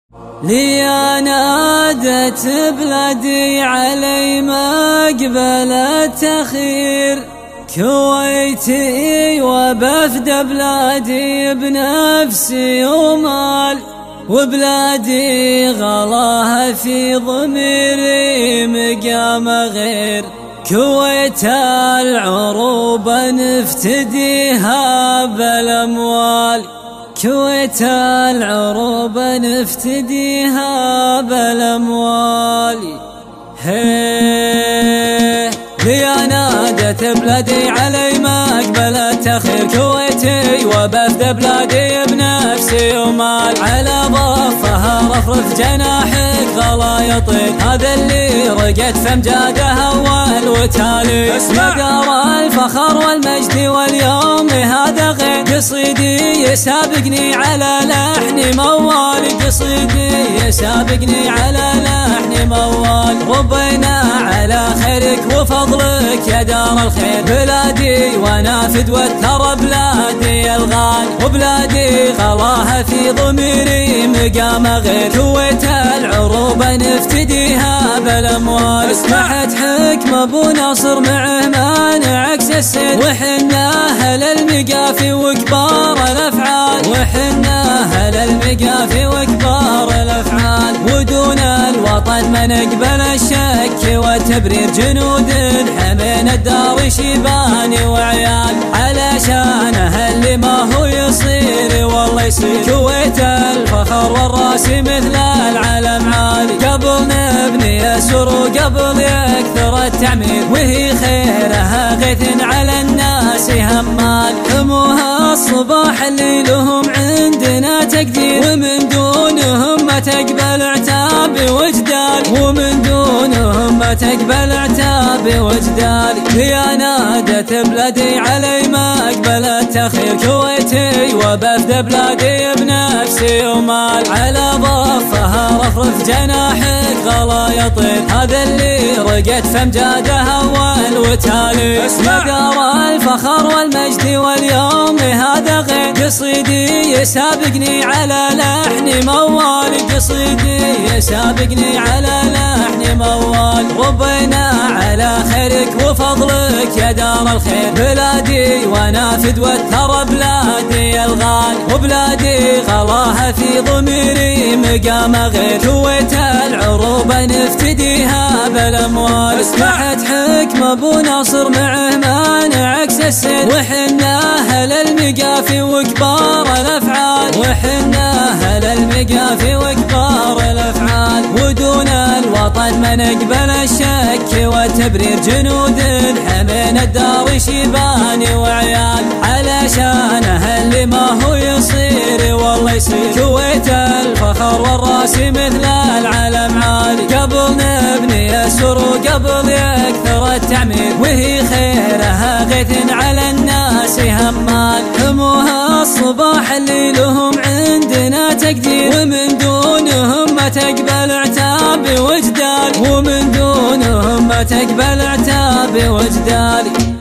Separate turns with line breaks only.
لي نادت بلادي علي مقبل التخير، كويتي وبفدى بلادي بنفسي ومال، وبلادي غلاها في ضميري مقام غير. كويت العروبة نفتديها بالأموال، كويت العروبة نفتديها بالأموال. لي نادت بلادي علي مقبل التخير، كويتي وبفدى بلادي بنفسي ومال، على ضفها رفرف جناحك غلا يطير، هذا اللي رقت فامجاده اول وتالي. اسمع دار الفخر والمجد واليوم هذا غير، قصيدي يسابقني على لحن موال، قصيدي يسابقني على لحن موال. ربينا على خيرك وفضلك يا دار الخير، بلادي وانا فدوة ترى بلادي الغال، وبلادي غلاها في ضميري مقام غير. كويت العروبة نفتديها بالأموال، سمحت حكم ابو ناصر معه مانع عكس السير، وحنا اهل المقافي وكبار الافعال، وحنا اهل المقافي وكبار الافعال. ودون الوطن ما نقبل الشك والتبرير، جنود حمينا الدار شيباني وعيال، علشانه اللي ما هو يصير والله يصير. كويت الفخر والراسي مثل العلم عالي، قبل نبني السر وقبل يكثر التعمير، وهي خيرها غيث على الناس همال. هموها الصباح اللي لهم عندنا تقدير، ومن دونهم ما تقبل عتاب وجدال، ومن دونهم ما تقبل عتاب وجدال. هي نادت بلادي علي مقبل التخير، كويتي وبفدى بلادي بنفسي ومال، على ضفها رفرف جناحك غلا يطير، هذا اللي رقت فامجاده اول وتالي. اسمع دار الفخر والمجد واليوم هذا غير، قصيدي يسابقني على لحن موال، قصيدي يسابقني على لحن موال. ربينا على خيرك وفضلك يا دار الخير، بلادي وانا فدوة ترى بلادي الغال، وبلادي غلاها في ضميري مقام غير. كويت العروبة نفتديها بالأموال، سمحت حكم ابو ناصر معه مانع عكس السير، وحنا اهل المقافي وكبار الافعال، وحنا اهل المقافي وكبار الافعال. ودون الوطن ما نقبل الشك والتبرير، جنود حمينا الدار شيباني وعيال، علشانه اللي ما هو يصير والله يصير. كويت الفخر والراسي مثل العلم عالي، قبل نبني السر وقبل يكثر التعمير، وهي خيرها غيث على الناس همال. هموها الصباح اللي لهم عندنا تقدير، ومن دونهم ما تقبل عتاب وجدال، ومن دونهم ما تقبل عتاب وجدال.